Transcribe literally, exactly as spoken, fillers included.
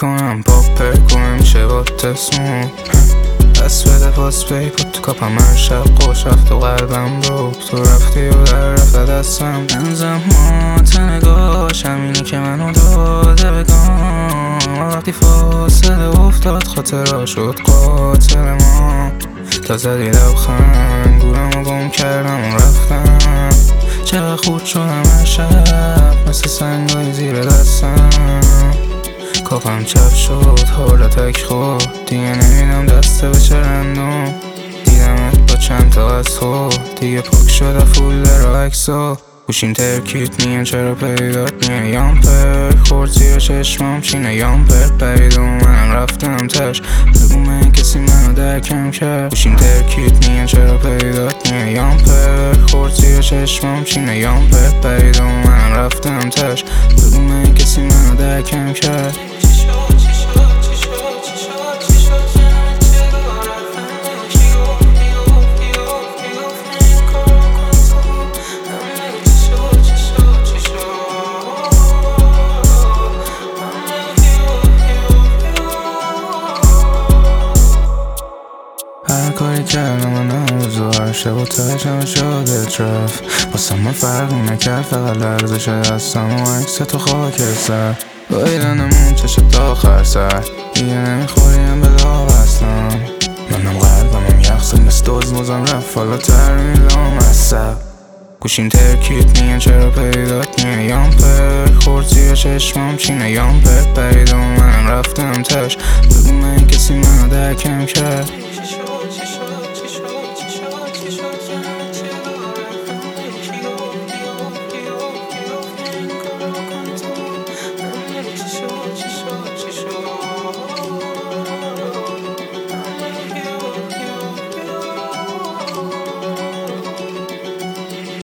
کنم پاپ کنم میشه با تسمون دست بده پاس بی بود تو کاپم هر شب خوش رفت و قلبم رو تو رفتی و در رفت دستم بنزم ما تنگاش همینی که منو داده بگم وقتی فاصله افتاد خاطرها شد قاتل ما تا زدی لبخند گورم و گم کردم و رفتم چقدر خود شدم هر شب مثل سنگای زیر دستم کافم چپ شد حالا تک خود دیگه نمیدم دسته به چه رندم دیدمت با چند تا از خود دیگه پاک شده فول در عکسا گوشیم ترکیت میان چرا پیدات میان یامپر خورد زیر چشمام چینه یامپر پرید و منم رفتم تش بگو من کسی منو درکم کرد گوشیم ترکیت میان چرا پیدات میان یامپر خورد زیر چشمام چینه یامپر پرید و منم رفتم تش بگو من کسی منو درکم کرد هر کاری کردم من امروز و هر شب و تاش همه شده ترف واسه من فرقی نکرد فقط لرزش دستم و عکس تو خاکستر بایدنمون چشم تا آخر سر دیگه نمیخوریم به داغ اصلا منم قلبمم یخصد مثل دوز موزم رفت حالا ترمین لامصب گوشیم ترکیت میان چرا پیدات میان یامپر خورد زیر چشمام چینه یامپر پرید و منم رفتم تش بگو من کسی منو درکم کرد